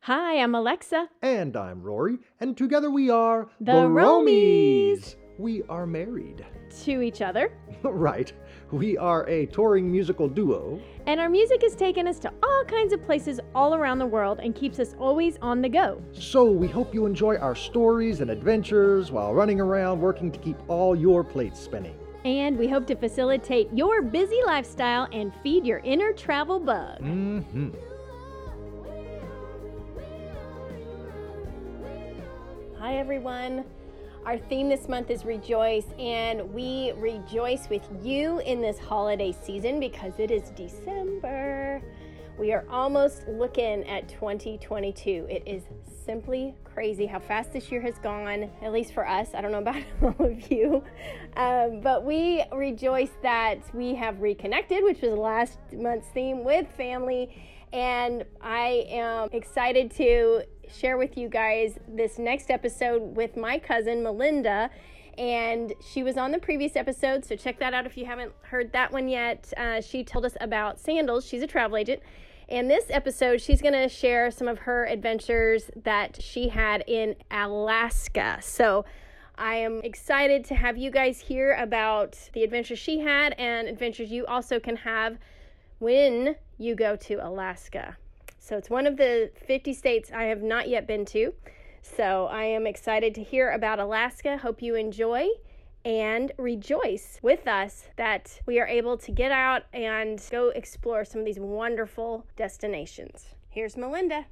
Hi, I'm Alexa. And I'm Rory, and together we are The Romies. We are married. To each other. Right. We are a touring musical duo. And our music has taken us to all kinds of places all around the world and keeps us always on the go. So we hope you enjoy our stories and adventures while running around working to keep all your plates spinning. And we hope to facilitate your busy lifestyle and feed your inner travel bug. Mm-hmm. Hi, everyone. Our theme this month is Rejoice, and we rejoice with you in this holiday season because it is December. We are almost looking at 2022. It is simply crazy how fast this year has gone, at least for us. I don't know about all of you. But we rejoice that we have reconnected, which was last month's theme, with family. And I am excited to share with you guys this next episode with my cousin, Melinda. And she was on the previous episode, so check that out if you haven't heard that one yet. She told us about sandals. She's a travel agent. And this episode, she's going to share some of her adventures that she had in Alaska. So I am excited to have you guys hear about the adventures she had and adventures you also can have when you go to Alaska. So it's one of the 50 states I have not yet been to. So I am excited to hear about Alaska. Hope you enjoy and rejoice with us that we are able to get out and go explore some of these wonderful destinations. Here's Melinda.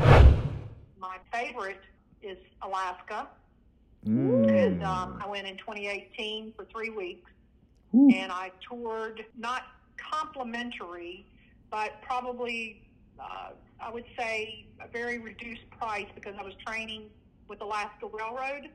My favorite is Alaska. Mm. And I went in 2018 for 3 weeks. Ooh. And I toured, not complimentary, but probably, I would say, a very reduced price because I was training with Alaska Railroad.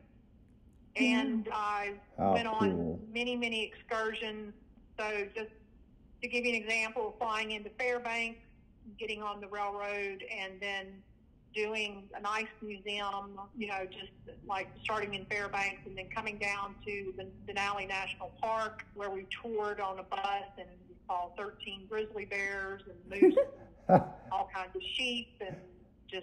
And I went on many excursions. So just to give you an example, flying into Fairbanks, getting on the railroad, and then doing a nice museum, just like starting in Fairbanks and then coming down to the Denali National Park where we toured on a bus and we saw 13 grizzly bears and moose and all kinds of sheep and just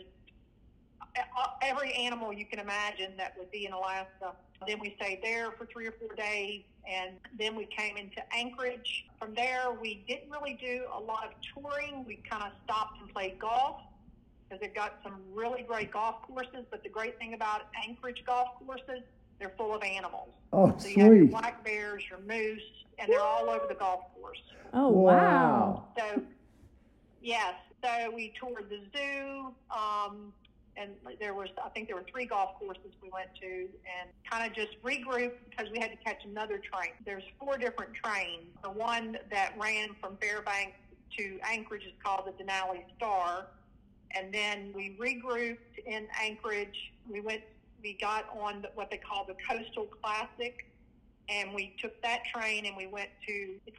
every animal you can imagine that would be in Alaska. Then we stayed there for 3 or 4 days, and then we came into Anchorage. From there, we didn't really do a lot of touring. We kind of stopped and played golf because they've got some really great golf courses. But the great thing about Anchorage golf courses, they're full of animals. Oh, so sweet. You have your black bears, your moose, and they're all over the golf course. Oh, wow. So, yes. So we toured the zoo, and I think there were 3 golf courses we went to, and kind of just regrouped because we had to catch another train. There's 4 different trains. The one that ran from Fairbanks to Anchorage is called the Denali Star, and then we regrouped in Anchorage. We got on what they call the Coastal Classic, and we took that train and we went to, it's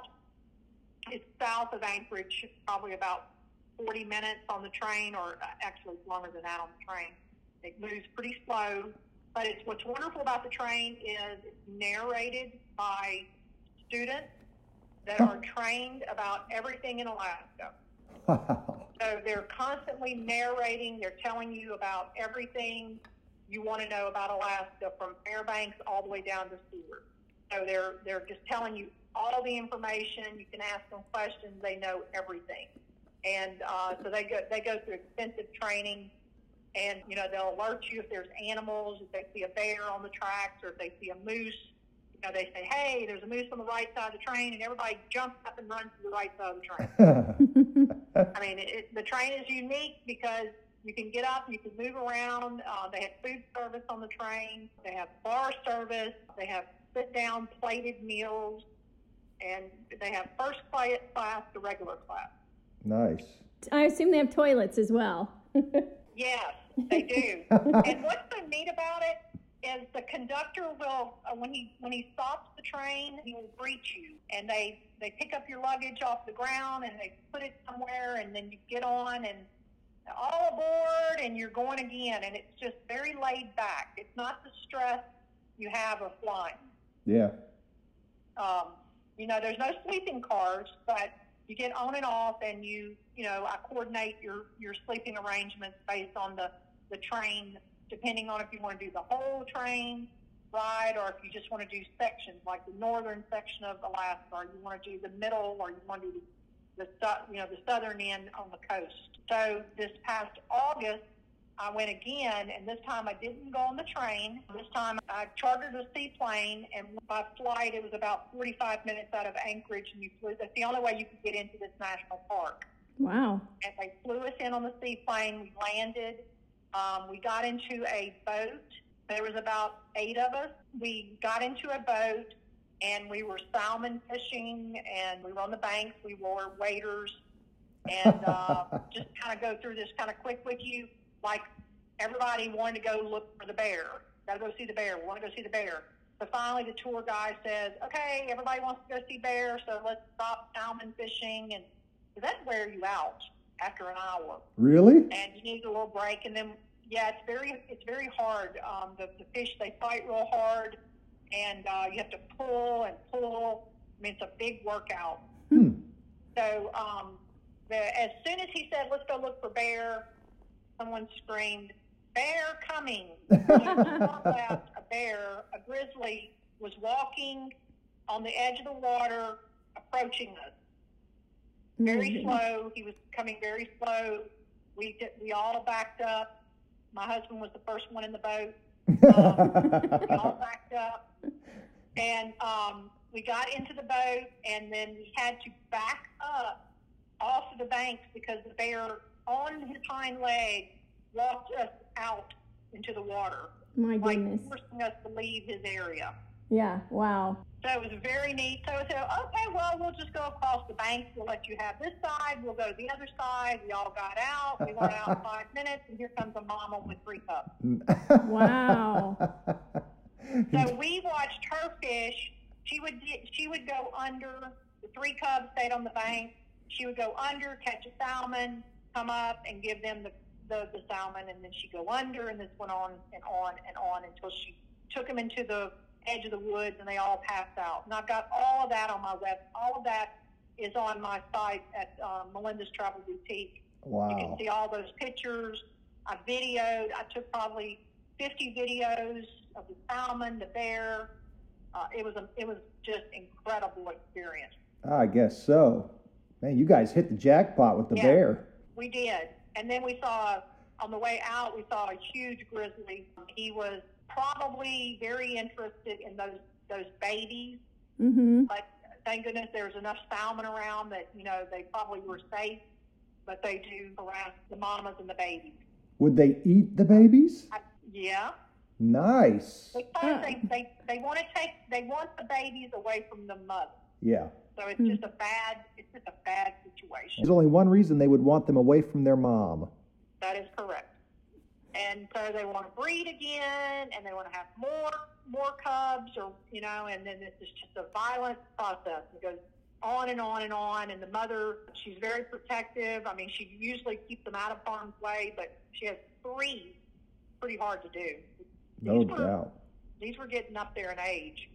south of Anchorage, probably about 40 minutes on the train, or actually it's longer than that on the train. It moves pretty slow, but what's wonderful about the train is it's narrated by students that are trained about everything in Alaska. Wow. So they're constantly narrating, they're telling you about everything you want to know about Alaska, from Fairbanks all the way down to Seward. So they're just telling you all the information. You can ask them questions, they know everything. And so they go through extensive training, and they'll alert you if there's animals, if they see a bear on the tracks, or if they see a moose. They say, "Hey, there's a moose on the right side of the train," and everybody jumps up and runs to the right side of the train. I mean, the train is unique because you can get up, you can move around. They have food service on the train. They have bar service. They have sit-down plated meals, and they have first class to regular class. Nice. I assume they have toilets as well. Yes, they do. And what's so neat about it is the conductor will, when he stops the train, he will greet you. And they pick up your luggage off the ground and they put it somewhere, and then you get on and all aboard and you're going again. And it's just very laid back. It's not the stress you have of flying. Yeah. There's no sleeping cars, but you get on and off, and I coordinate your sleeping arrangements based on the train, depending on if you want to do the whole train ride or if you just want to do sections, like the northern section of Alaska, or you want to do the middle, or you want to do the southern end on the coast. So this past August, I went again, and this time I didn't go on the train. This time I chartered a seaplane, and by flight it was about 45 minutes out of Anchorage, and that's the only way you could get into this national park. Wow. And they flew us in on the seaplane. We landed. We got into a boat. There was about 8 of us. We got into a boat, and we were salmon fishing, and we were on the banks. We wore waders, and just kind of go through this kind of quick with you. Like everybody wanted to go look for the bear. Got to go see the bear. We want to go see the bear. So finally the tour guide says, okay, everybody wants to go see bear, so let's stop salmon fishing. And that wear you out after an hour. Really? And you need a little break. And then, yeah, it's very hard. The fish, they fight real hard, and you have to pull and pull. I mean, it's a big workout. So as soon as he said, let's go look for bear, someone screamed, bear coming. A bear, a grizzly, was walking on the edge of the water, approaching us. Very slow. He was coming very slow. We all backed up. My husband was the first one in the boat. We all backed up. And we got into the boat, and then we had to back up off of the banks because the bear, on his hind leg, walked us out into the water. My goodness. Like forcing us to leave his area. Yeah, wow. So it was very neat. So I said, okay, well, we'll just go across the bank. We'll let you have this side. We'll go to the other side. We all got out. We went out 5 minutes, and here comes a mama with 3 cubs. Wow. So we watched her fish. She would go under. The 3 cubs stayed on the bank. She would go under, catch a salmon, come up, and give them the salmon, and then she'd go under, and this went on and on and on until she took them into the edge of the woods, and they all passed out. And I've got all of that on my web. All of that is on my site at Melinda's Travel Boutique. Wow. You can see all those pictures. I videoed. I took probably 50 videos of the salmon, the bear. It was just incredible experience. I guess so. Man, you guys hit the jackpot with the bear. We did. And then we saw, on the way out, we saw a huge grizzly. He was probably very interested in those babies. Mm-hmm. But thank goodness there was enough salmon around that, they probably were safe. But they do harass the mamas and the babies. Would they eat the babies? Yeah. Nice. Because they want the babies away from the mother. Yeah. So it's just a bad situation. There's only one reason they would want them away from their mom. That is correct. And so they want to breed again, and they want to have more cubs, and then it's just a violent process. It goes on and on and on, and the mother, she's very protective. I mean, she usually keeps them out of harm's way, but she has 3, pretty hard to do. No doubt. These were getting up there in age.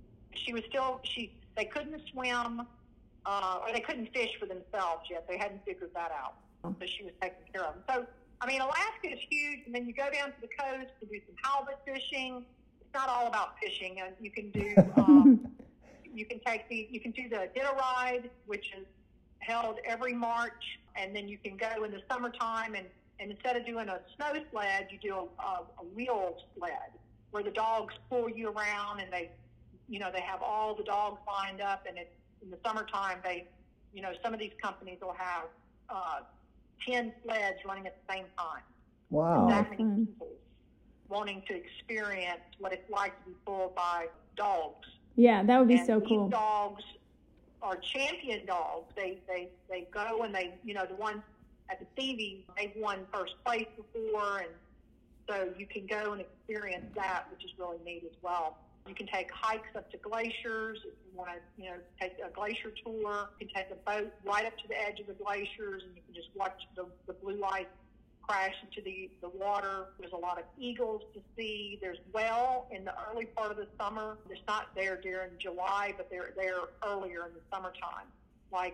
They couldn't swim, or they couldn't fish for themselves yet. They hadn't figured that out. So she was taking care of them. So, I mean, Alaska is huge, and then you go down to the coast to do some halibut fishing. It's not all about fishing. You can do you can do the Iditarod, which is held every March, and then you can go in the summertime, and instead of doing a snow sled, you do a wheel sled where the dogs pull you around, and they have all the dogs lined up, and in the summertime, some of these companies will have 10 sleds running at the same time. Wow. That many people wanting to experience what it's like to be pulled by dogs. Yeah, that would be and so these cool. Dogs are champion dogs. They go and the ones at the Stevie, they've won first place before, and so you can go and experience that, which is really neat as well. You can take hikes up to glaciers if you want to, take a glacier tour. You can take a boat right up to the edge of the glaciers, and you can just watch the blue light crash into the water. There's a lot of eagles to see. There's whale in the early part of the summer. It's not there during July, but they're there earlier in the summertime, like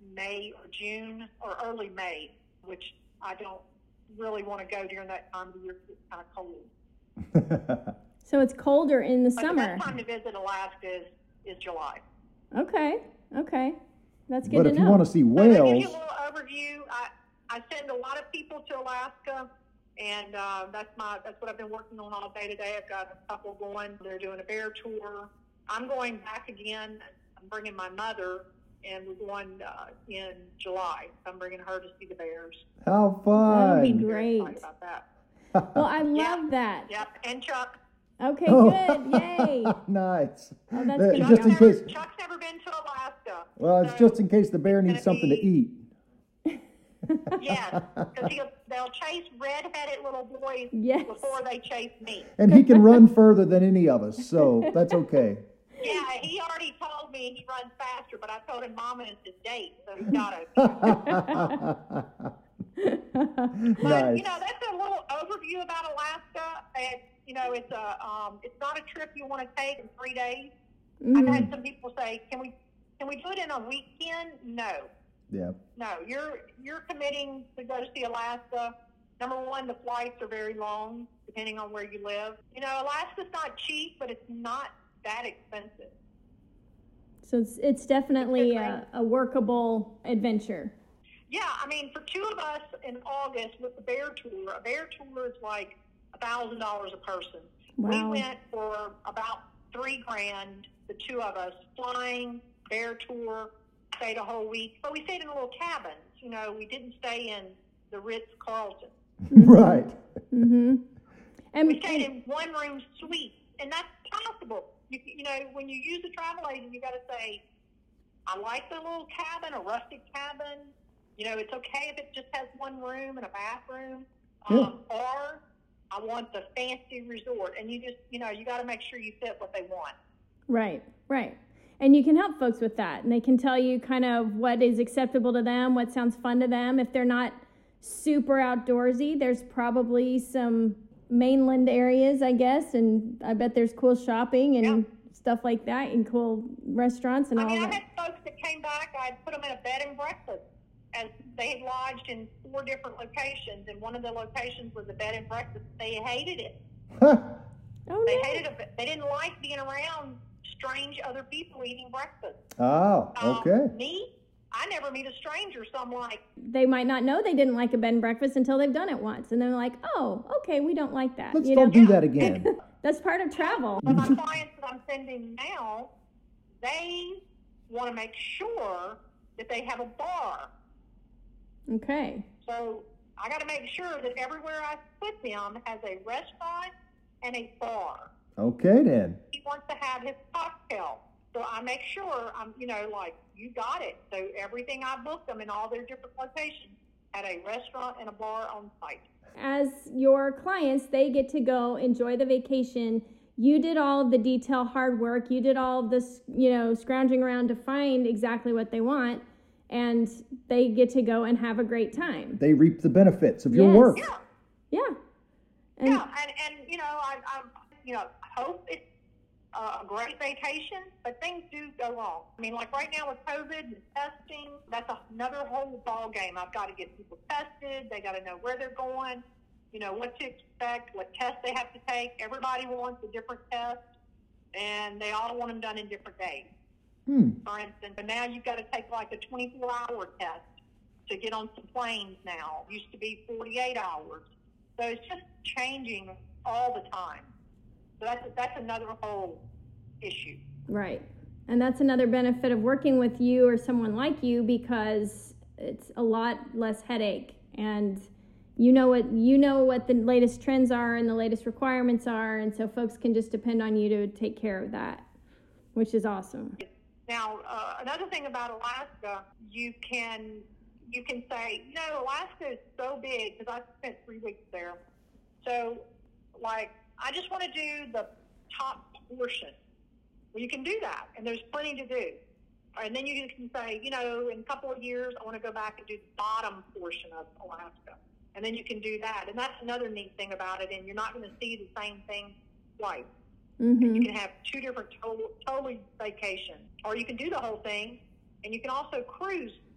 May or June or early May, which I don't really want to go during that time of the year because it's kind of cold. So it's colder in the But summer. the best time to visit Alaska is July. Okay. That's good But to if know. you want to see So to give you a whales, little overview, I send a lot of people to Alaska, and that's what I've been working on all day today. I've got a couple going. They're doing a bear tour. I'm going back again. I'm bringing my mother, and we're going in July. I'm bringing her to see the bears. how That'll be fun! great. Excited about that. Well, I love that. Yep, and Chuck. Okay, Oh. good. Yay. Nice. Oh, that's That- gonna just be in case. Chuck's never been to Alaska. Well, it's so- just in case the bear needs gonna something to eat. Yes, because they'll chase red-headed little boys Yes. before they chase me. And he can run further than any of us, so that's okay. Yeah, he already told me he runs faster, but I told him Mama is his date, so he's got to. But Nice. that's a little overview about Alaska. And it's not a trip you want to take in 3 days. I've had some people say, "Can we do it in a weekend?" No. Yeah. No, you're committing to go see Alaska. Number one, the flights are very long, depending on where you live. Alaska's not cheap, but it's not that expensive. So it's definitely a workable adventure. Yeah, I mean, for two of us in August with the bear tour, a bear tour is like $1,000 a person. Wow. We went for about $3,000, the two of us, flying, bear tour, stayed a whole week. But we stayed in a little cabins. We didn't stay in the Ritz-Carlton. Right. Mm-hmm. We stayed in one-room suites, and that's possible. When you use a travel agent, you got to say, I like the little cabin, a rustic cabin. It's okay if it just has one room and a bathroom. Yeah. Or I want the fancy resort. And you just, you got to make sure you fit what they want. Right. And you can help folks with that. And they can tell you kind of what is acceptable to them, what sounds fun to them. If they're not super outdoorsy, there's probably some mainland areas, I guess. And I bet there's cool shopping and stuff like that and cool restaurants and all I that. had folks that came back. I'd put them in a bed and breakfast, as they had lodged in 4 different locations. And one of the locations was a bed and breakfast. They hated it. Huh. Oh, They no. hated it. They didn't like being around strange other people eating breakfast. Oh, okay. Me, I never meet a stranger, so I'm like, They might not know they didn't like a bed and breakfast until they've done it once. And they're like, oh, okay, we don't like that. Let's you don't know? do that again. That's part of travel. but my clients that I'm sending now, they want to make sure that they have a bar. Okay. So I got to make sure that everywhere I put them has a restaurant and a bar. Okay, then. He wants to have his cocktail. So I make sure you got it. So everything I booked them in all their different locations had a restaurant and a bar on site. As your clients, they get to go enjoy the vacation. You did all of the detail hard work. You did all of this, scrounging around to find exactly what they want. And they get to go and have a great time. They reap the benefits of your Yes. work. Yeah. Yeah. And Yeah, I hope it's a great vacation, but things do go wrong. I mean, like right now with COVID and testing, that's another whole ball game. I've got to get people tested. They got to know where they're going, what to expect, what tests they have to take. Everybody wants a different test, and they all want them done in different days. For instance, and now you've got to take like a 24-hour test to get on some planes now. It used to be 48 hours. So it's just changing all the time. So that's another whole issue. right. And that's another benefit of working with you or someone like you, because it's a lot less headache, and you know what the latest trends are and the latest requirements are, and so folks can just depend on you to take care of that, which is awesome. Now, another thing about Alaska, you can say, Alaska is so big, because I spent 3 weeks there. So, I just want to do the top portion. Well, you can do that, and there's plenty to do. And then you can say, in a couple of years, I want to go back and do the bottom portion of Alaska. And then you can do that. And that's another neat thing about it, and you're not going to see the same thing twice. Mm-hmm. You can have 2 different totally vacations. Or you can do the whole thing, and you can also cruise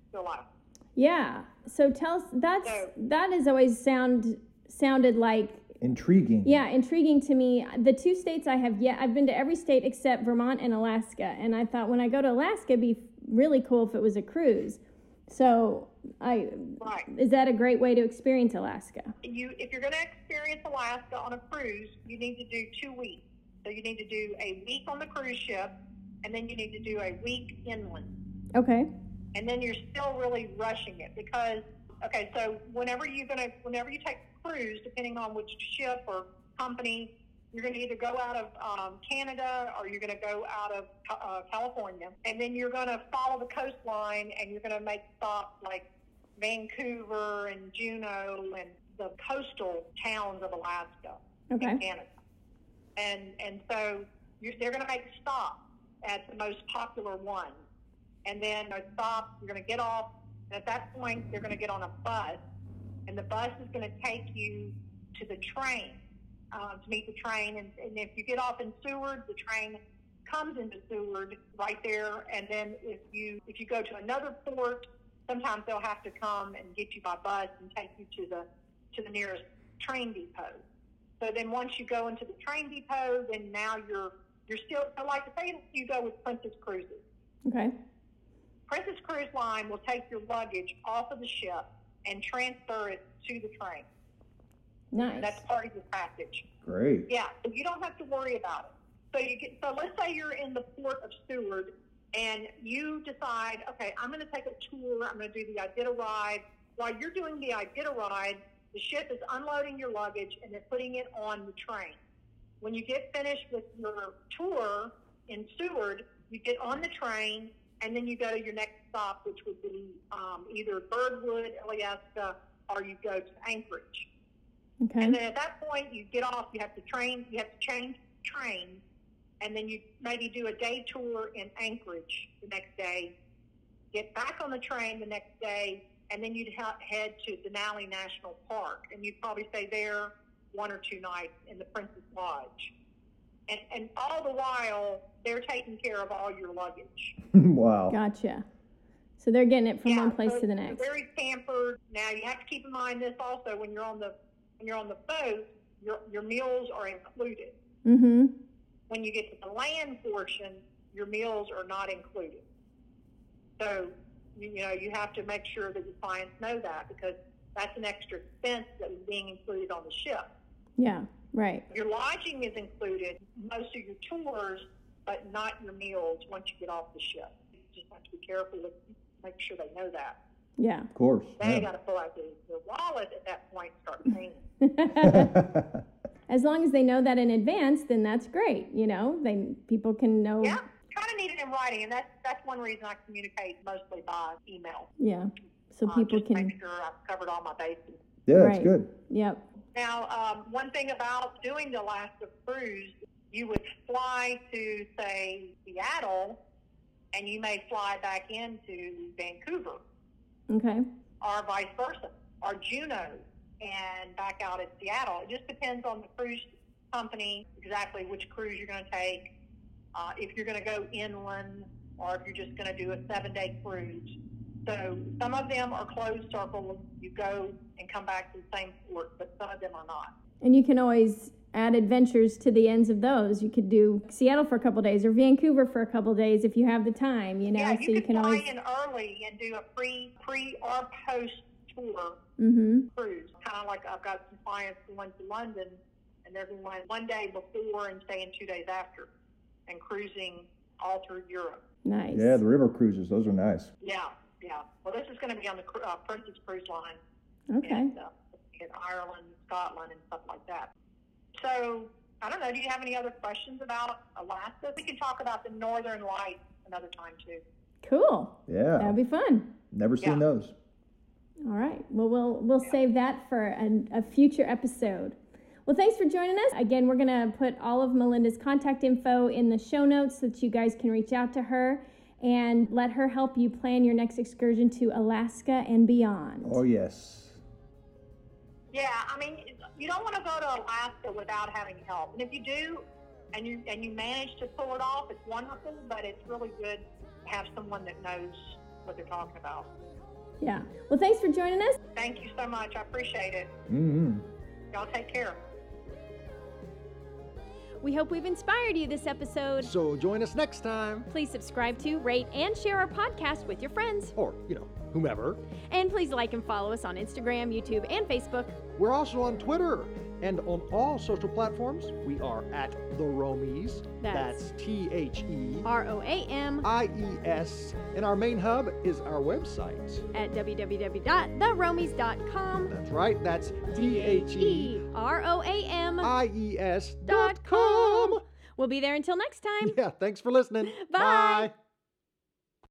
to Alaska. Yeah. So tell us, that has always sounded like Intriguing. Yeah, intriguing to me. The 2 states I've been to every state except Vermont and Alaska. And I thought when I go to Alaska, it'd be really cool if it was a cruise. So is that a great way to experience Alaska? If you're going to experience Alaska on a cruise, you need to do 2 weeks. So you need to do a week on the cruise ship, and then you need to do a week inland. Okay. And then you're still really rushing it because, so whenever you take a cruise, depending on which ship or company, you're going to either go out of Canada or you're going to go out of California. And then you're going to follow the coastline and you're going to make stops like Vancouver and Juneau and the coastal towns of Alaska and Canada. And so they're going to make stops at the most popular ones. And then a stop, you're going to get off. And at that point, they're going to get on a bus. And the bus is going to take you to the train, to meet the train. And if you get off in Seward, the train comes into Seward right there. And then if you go to another port, sometimes they'll have to come and get you by bus and take you to the nearest train depot. So then once you go into the train depot, then now you're still, like say you go with Princess Cruises. Okay. Princess Cruise Line will take your luggage off of the ship and transfer it to the train. Nice. That's part of your package. Great. Yeah, so you don't have to worry about it. So let's say you're in the port of Seward and you decide, okay, I'm going to take a tour. I'm going to do the Iditarod. While you're doing the Iditarod, the ship is unloading your luggage and they're putting it on the train. When you get finished with your tour in Seward, you get on the train and then you go to your next stop, which would be either Birdwood, Alyeska, or you go to Anchorage. Okay. And then at that point, you get off. You have to change trains, and then you maybe do a day tour in Anchorage the next day. Get back on the train the next day, and then you'd head to Denali National Park, and you'd probably stay there 1 or 2 nights in the Princess Lodge. And all the while, they're taking care of all your luggage. Wow. Gotcha. So they're getting it from one place to the next. They're very pampered. Now you have to keep in mind this also when you're on the boat, your meals are included. Mm-hmm. When you get to the land portion, your meals are not included. So you have to make sure that your clients know that because that's an extra expense that is being included on the ship. Yeah. Right. Your lodging is included, most of your tours, but not your meals once you get off the ship. You just have to be careful with make sure they know that. Yeah. Of course. They got to pull out their wallet at that point and start paying. As long as they know that in advance, then that's great. People can know. Yeah, kind of need it in writing, and that's one reason I communicate mostly by email. Yeah. So people just can make sure I've covered all my bases. Yeah, that's Right. good. Yep. Now, one thing about doing the Alaska cruise, you would fly to, say, Seattle, and you may fly back into Vancouver. Okay. Or vice versa, or Juneau, and back out at Seattle. It just depends on the cruise company, exactly which cruise you're going to take, if you're going to go inland, or if you're just going to do a 7-day cruise. So some of them are closed circle. You go and come back to the same port, but some of them are not. And you can always add adventures to the ends of those. You could do Seattle for a couple days or Vancouver for a couple days if you have the time, Yeah, so you can fly always in early and do a pre or post tour Mm-hmm. cruise. Kind of like I've got some clients who went to London and they're going one day before and staying 2 days after and cruising all through Europe. Nice. Yeah, the river cruises, those are nice. Yeah. Well, this is going to be on the Princess Cruise Line. Okay. And, in Ireland, Scotland, and stuff like that. So, I don't know, do you have any other questions about Alaska? We can talk about the Northern Lights another time, too. Cool. Yeah. That'd be fun. Never seen those. All right. Well, we'll save that for a future episode. Well, thanks for joining us. Again, we're going to put all of Melinda's contact info in the show notes so that you guys can reach out to her and let her help you plan your next excursion to Alaska and beyond. Oh, yes. Yeah, I mean, you don't want to go to Alaska without having help. And if you do, and you manage to pull it off, it's wonderful, but it's really good to have someone that knows what they're talking about. Yeah. Well, thanks for joining us. Thank you so much. I appreciate it. Mm-hmm. Y'all take care. We hope we've inspired you this episode. So join us next time. Please subscribe to, rate, and share our podcast with your friends. Or, whomever. And please like and follow us on Instagram, YouTube, and Facebook. We're also on Twitter and on all social platforms. We are at The Romies. That's TheRoamies. ROAMIES And our main hub is our website. at www.theromies.com. That's right. That's TheRoamies.com. We'll be there until next time. Yeah, thanks for listening. Bye.